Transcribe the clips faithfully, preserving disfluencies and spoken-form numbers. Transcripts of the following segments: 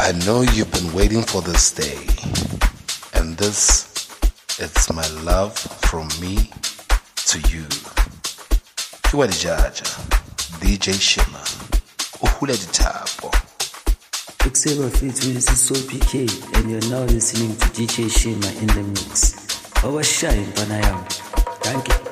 I know you've been waiting for this day, and this, it's my love from me to you. Kiwa Jaja, D J Shima, Uhule Ditapo. Exeber Fit with Soul P K, and you're now listening to D J Shima in the mix. Overshine, Panayam. Thank you.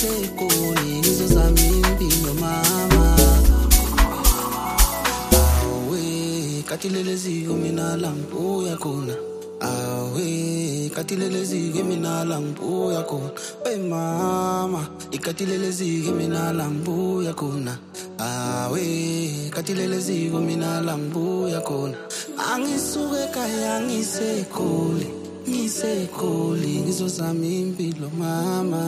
ngisekoli ngizozama impilo mama awe katilele ziko mina la ngibuya khona awe katilele ziko mina la ngibuya khona hey mama ikatilele ziko mina la ngibuya khona awe katilele ziko mina la ngibuya khona angisuke kaya ngisekoli ngisekoli ngizozama impilo mama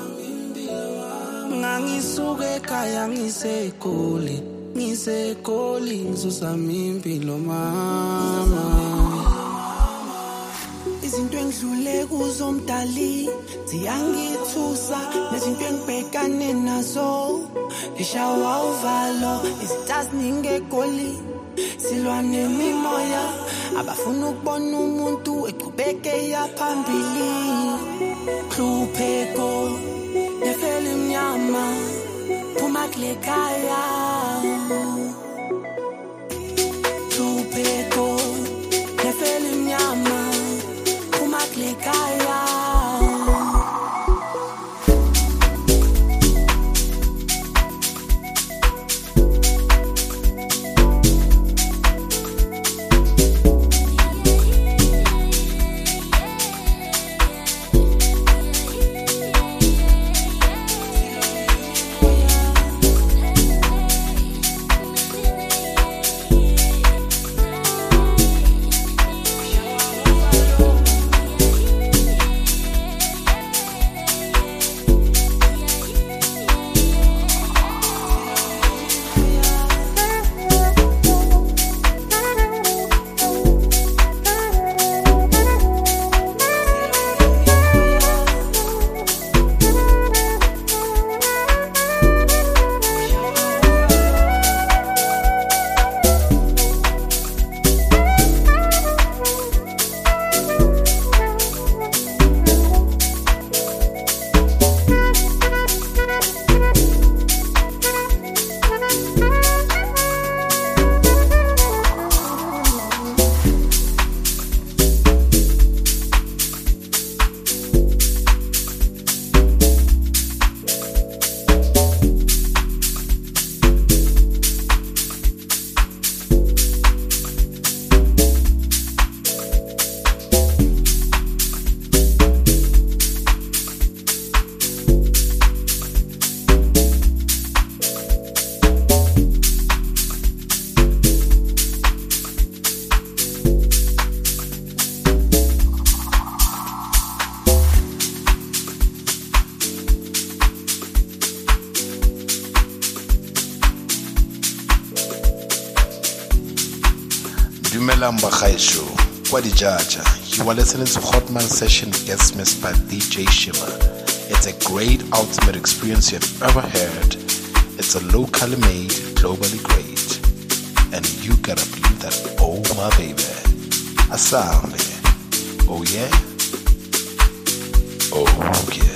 ngangisuke kaya ngisekoli ngisekoli ngizozama impilo mama izinto engidlule kuzo mdali ziyangithusa nezinto engibhekane nazo ngishawa uvalo izitazi ningegoli silwa nemimoya abafuna ukubona umuntu eqhubeke yaphambili hlupheko nefele mnyama phuma kule khaya hlupheko nefele mnyama phuma kule khaya Dumelamba Khaisho, Kwadi Jaja. You are listening to Hotman Session guest mixed by D J Shima. It's a great ultimate experience you have ever heard. It's a locally made, globally great. And you gotta believe that, oh my baby. A sound, oh yeah? Oh yeah.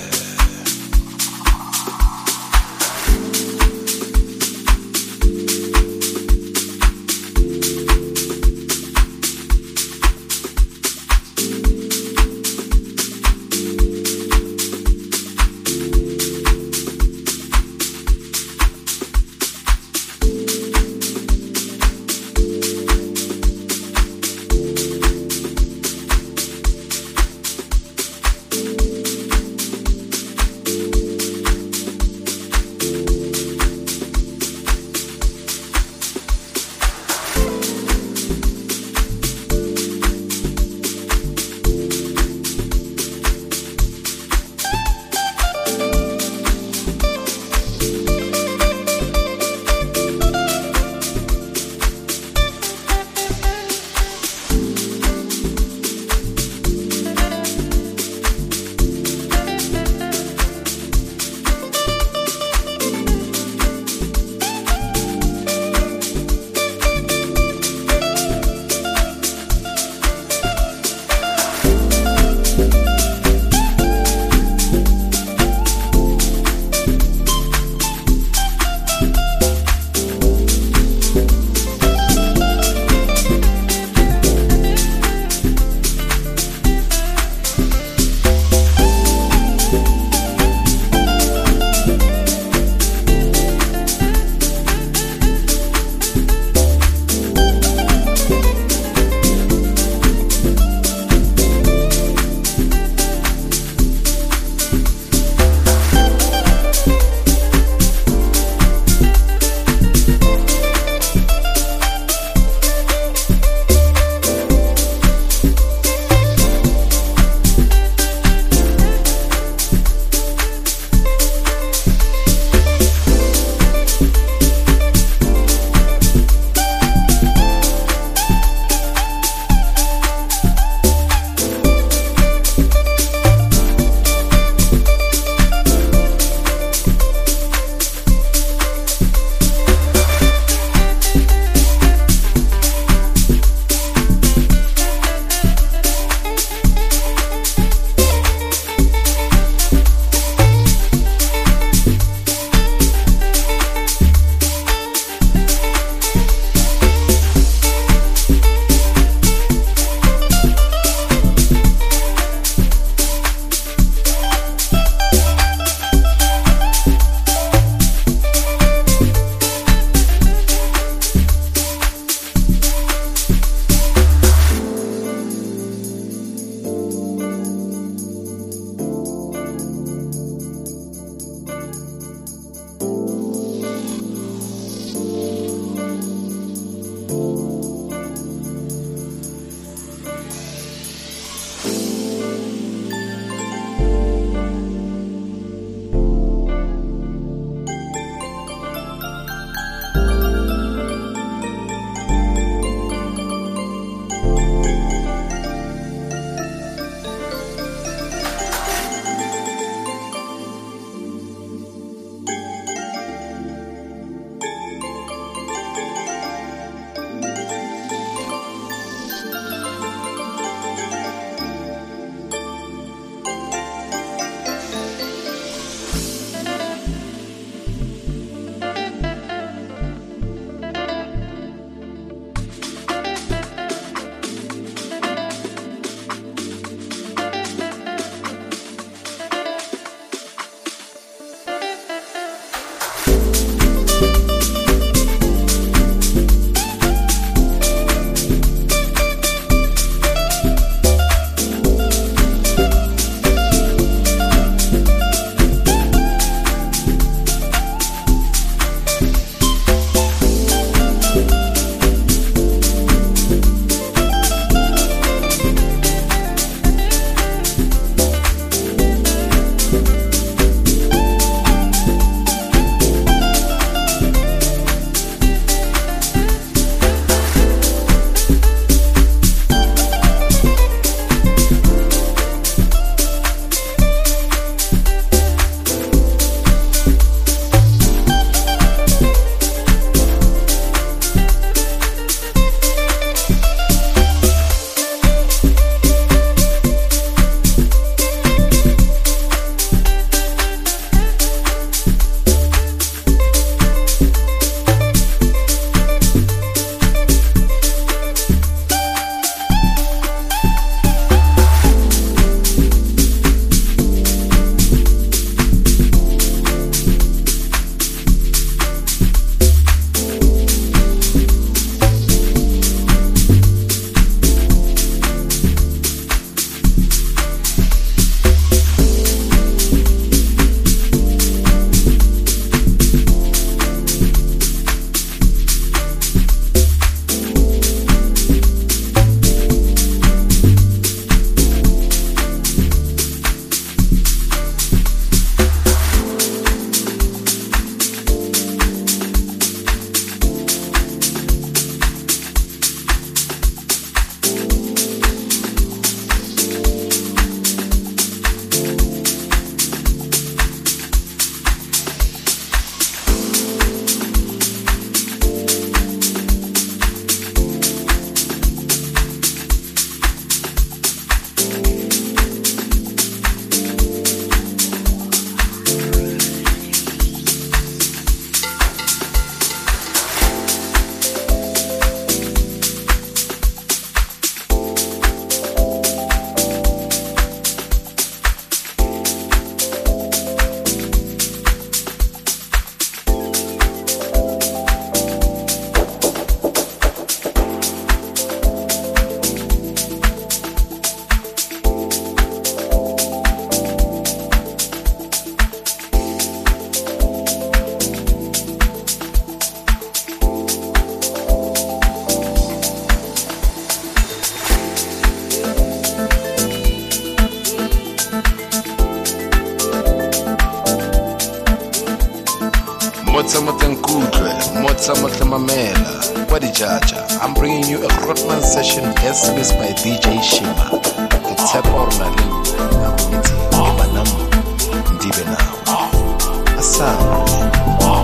Motsamotenkudwe, Motsamotlamamela, Wadijaja. I'm bringing you a Grotman session guest mixed by D J Shima. Tap Orna Limbo, Nakumiti, Ibanam, Ndibe now. Asam.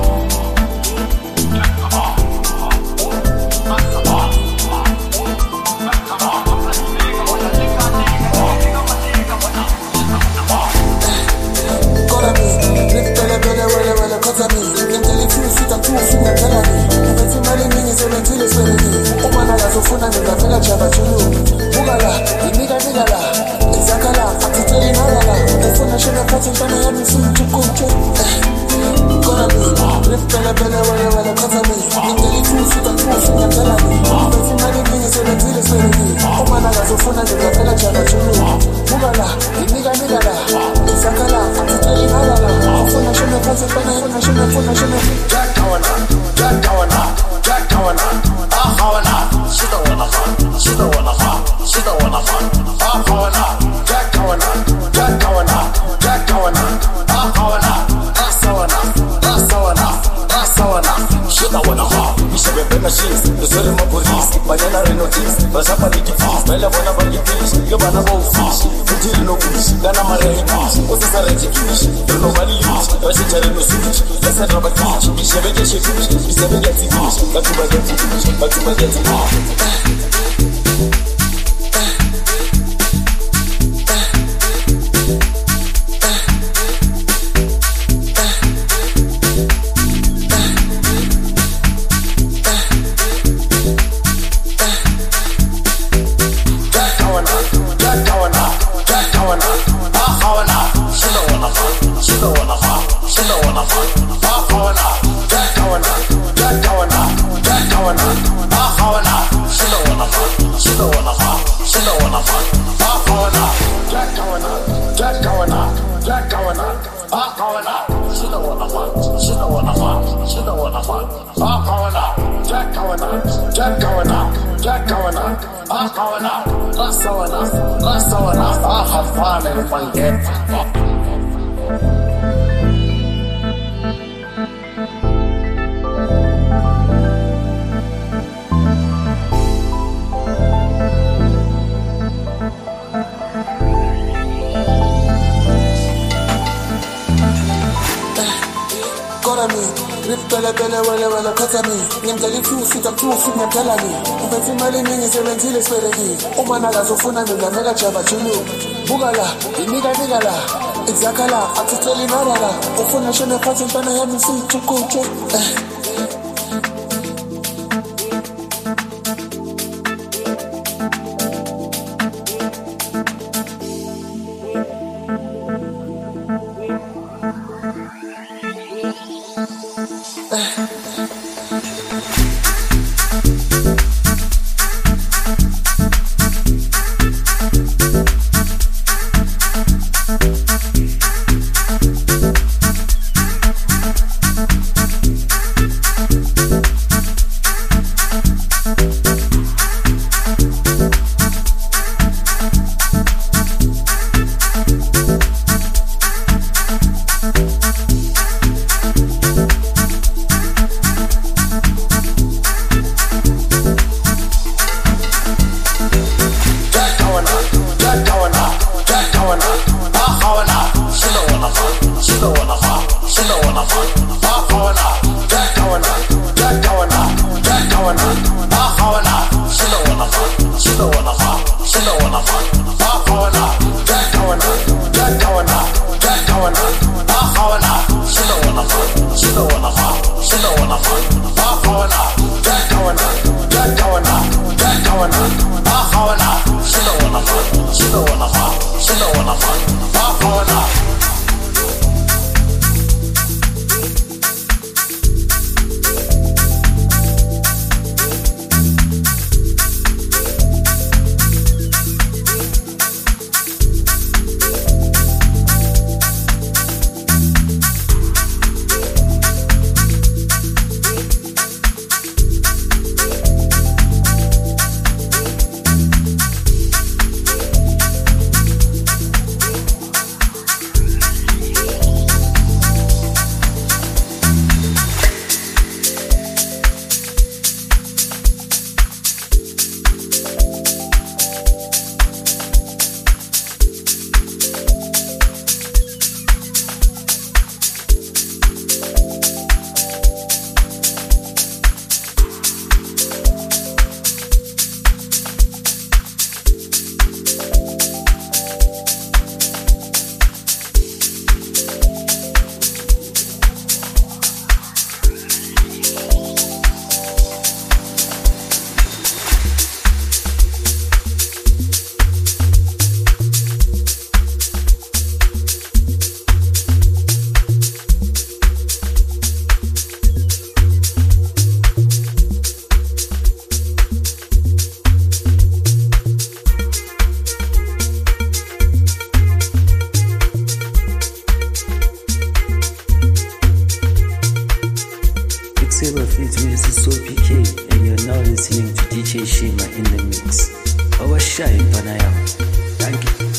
Ufuna ngizavela jaba julu Bugala, imiga migala Izakala, atiteli nalala Ufuna shena pati mpana ya misi Chukunche Kona mi, rif pele pele wale wale kata mi Ningeli tu sita tu sita tela mi Ufuna ni mingi sebe tili sebe mi Umana gazo ufuna ngizavela jaba julu Bugala, imiga migala Izakala, atiteli nalala Ufuna shena pati mpana ya misi Ufuna shena Jack Tawana, Jack Tawana, Jack Tawana Ah Tawana She don't wanna fuck, she don't wanna fuck, she don't wanna fuck. Ah, Kawana, Jack Kawana, Jack Kawana, Jack Kawana, ah, Kawana, that's so enough, that's so enough, that's so enough. She don't wanna fuck, we should be better sheets, the soul of my police, banana renotis, but somebody to feast, Bella wanna buy the fish, you wanna go fish, you didn't know fish, Ghana Malay fish, what's the salary fish, you know what you use, I should tell you fish, let's have a fish, you should be getting fish, you should be getting fish, but you might get fish, but you might get fish. Pele pele wele wele kata mi Ngimdali tu sita tu fit ngimdala mi Ufethi mali mingi sebenzile spereki Umana gazofuna ngimdamela jaba julu Bugala, imiga migala Izakala, atiteli narala Ufuna shene pati mpana ya misi chukuche Eh Fit with Soul P K, and you're now listening to D J Shima in the mix. Awashaya Panayam. Thank you.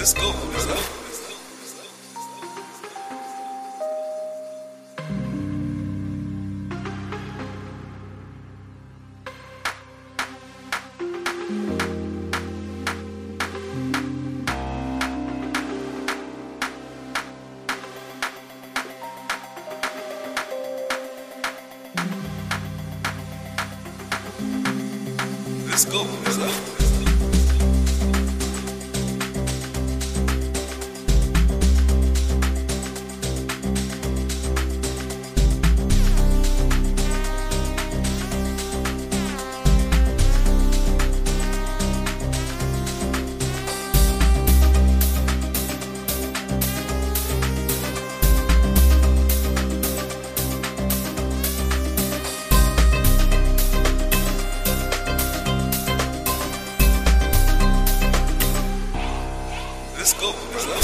Let's go. Let's go. Let's go. Let's go. Let's go. Let's go.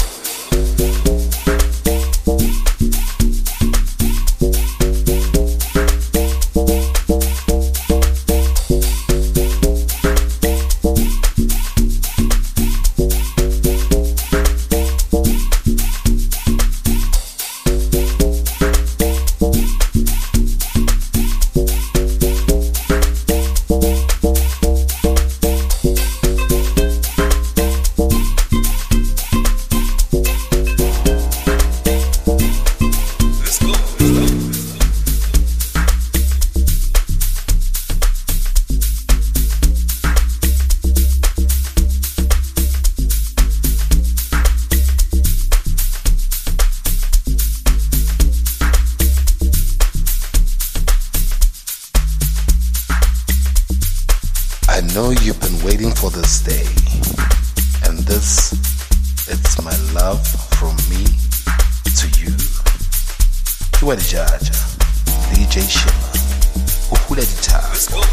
I know you've been waiting for this day, and this, it's my love from me to you. Kiwa Dijaja, D J Shima, Uhula Dita. Let's go.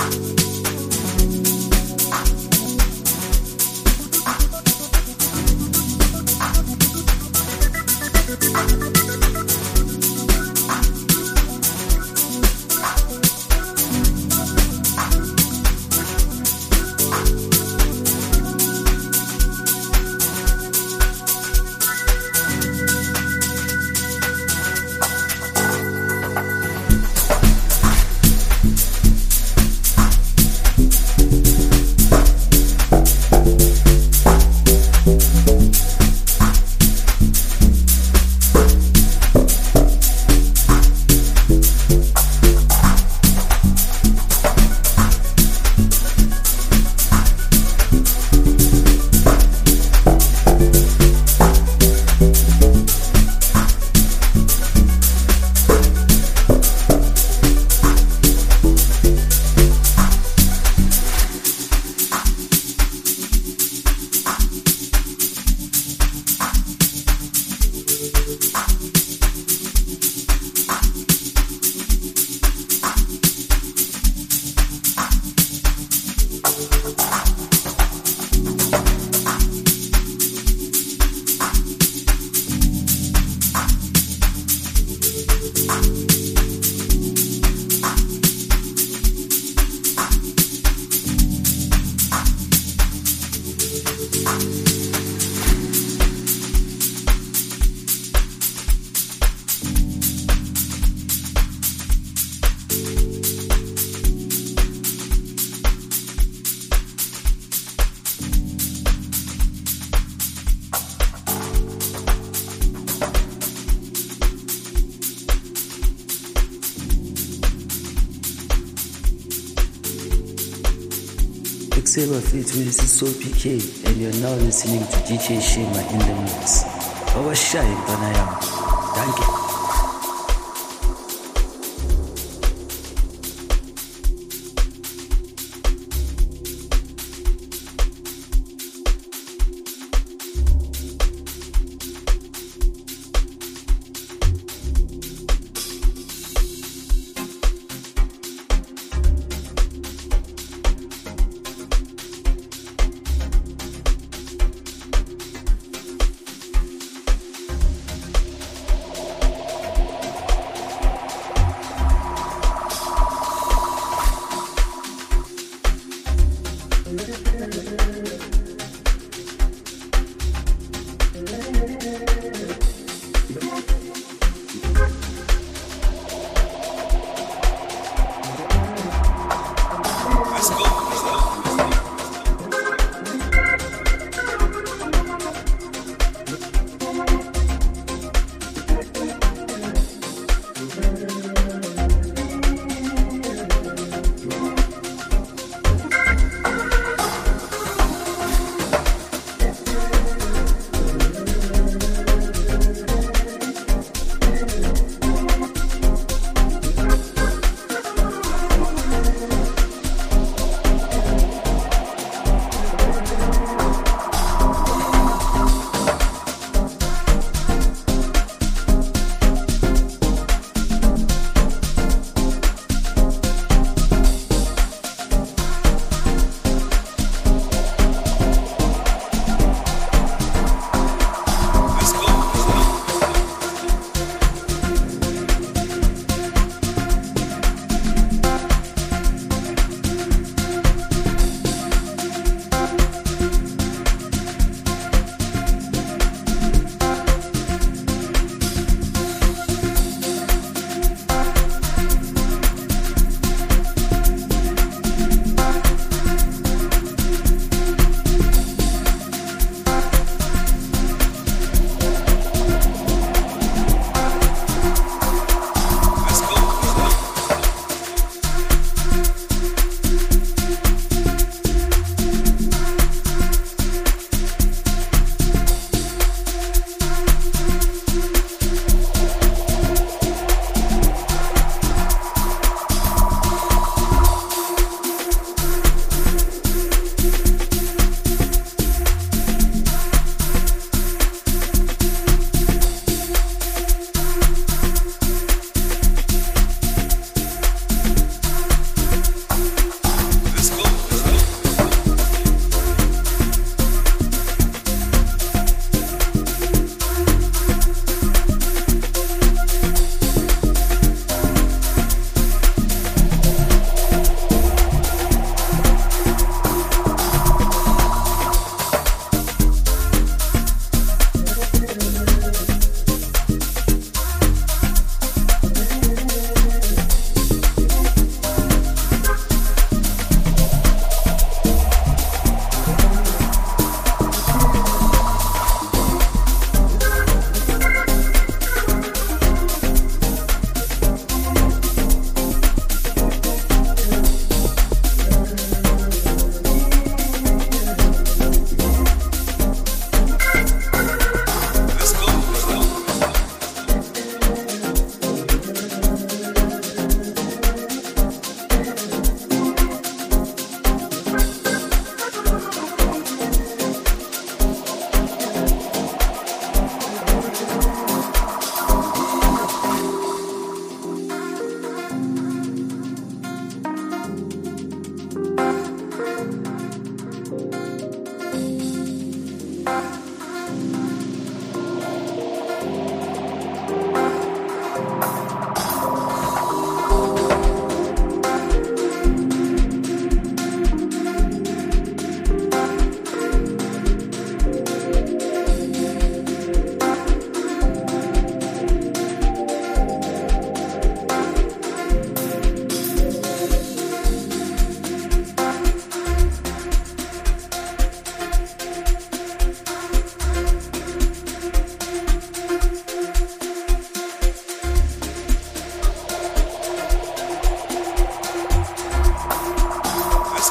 Xeba Fit, this is So P K, and you're now listening to D J Shima in the mix. Awashaya mfana yangu. Thank you.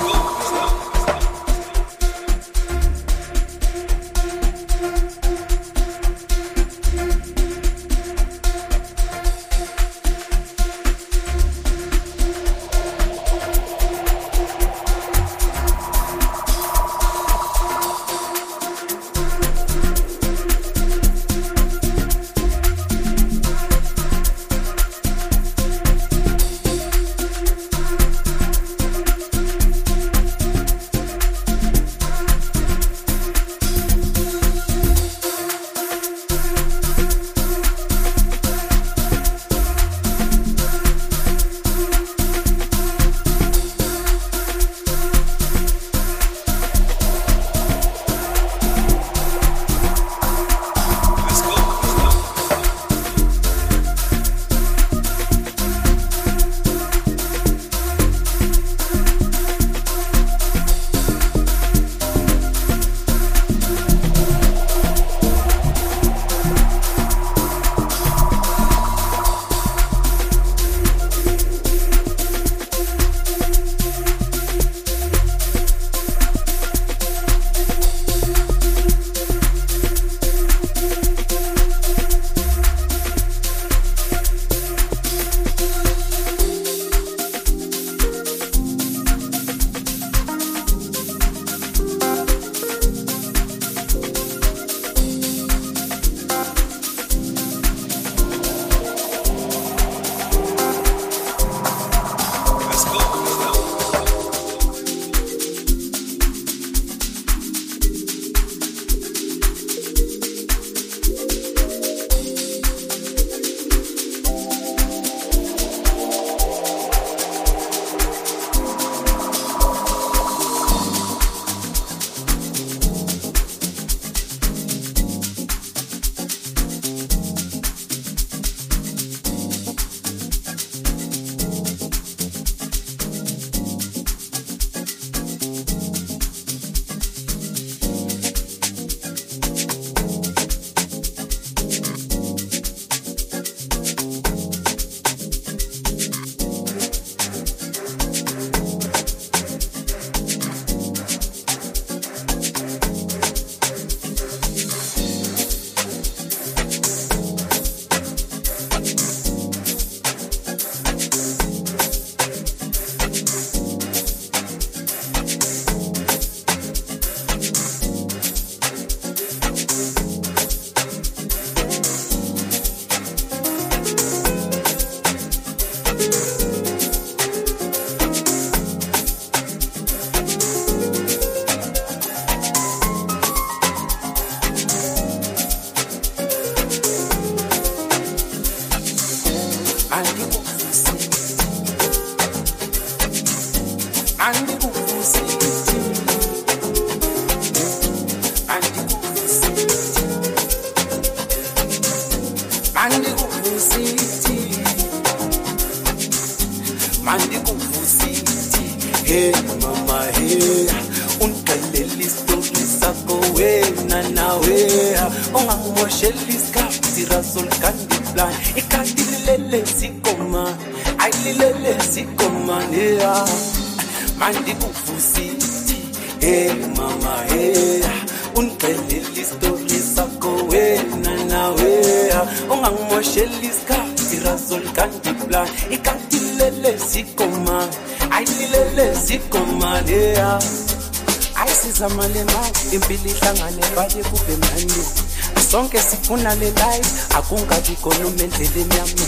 impilo ihlangane baye kube manje sonke sifuna le life akungabi khona endleleni yami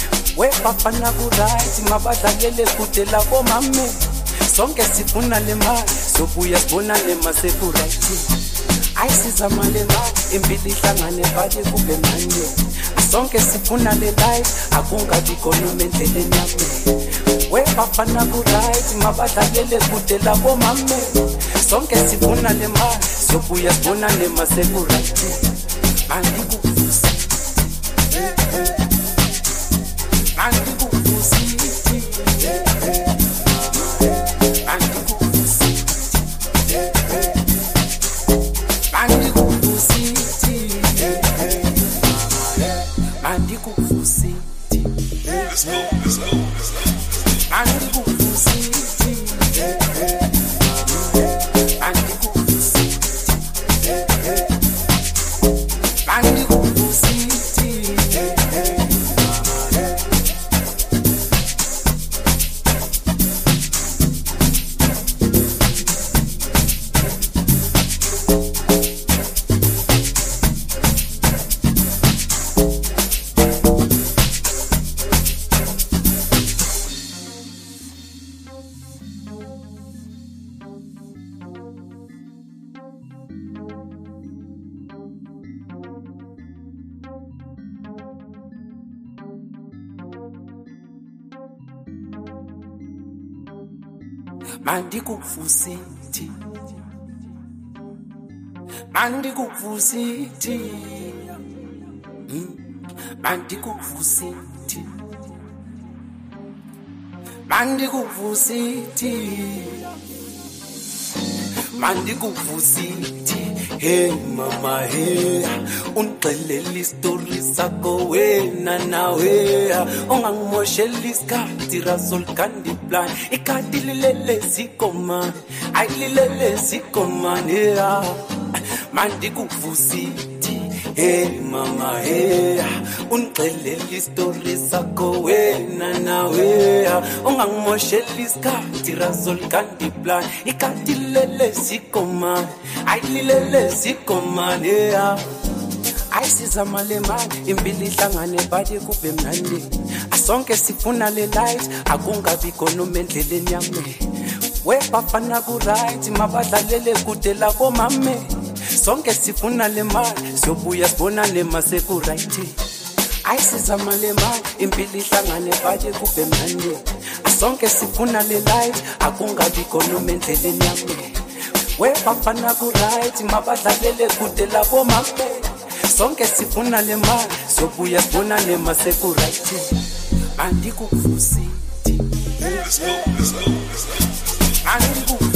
webafana ku right mabadlalele kude labo mame sonke sifuna le mali sobuya sibona le mase ku right ayisiza mali la impilo ihlangane baye kube manje sonke sifuna le life akungabi khona endleleni yami webafana ku right mabadlalele kude labo mame sonke sifuna le mali sobuya sibona le mase ku right andikuvusi andikuvusi andikuvusi andikuvusi andikuvusi let's go let's go let's go andikuvusi mandikuvusithi mandikuvusithi mandikuvusithi mandikuvusithi mandikuvusithi hey mama hey ungixelele story sakho wena nawe ongangimosheli isikhathi razol kandi plan ikati lilele sikoma ayililele sikoma yeah mandikuvusithi hey mama hey ungixelele story sakho wena nawe ongangimosheli isikhathi razol kandi plan ikati lilele sikoma ayililele sikoma yeah ayisiza male mali impilo ihlangane bade kube mnandi asonke sifuna le light akungabi khona endleleni yami webafana ku right mabadlalele kude labo mame sonke sifuna le mali sobuya sibonane mase ku right ayisiza male mali impilo ihlangane bade kube mnandi asonke sifuna le light akungabi khona endleleni yami webafana ku right mabadlalele kude labo mame sonke sifuna le mali sobuya sibonane mase ku right mandikuvusithi let's go let's go let's go mandikuvusithi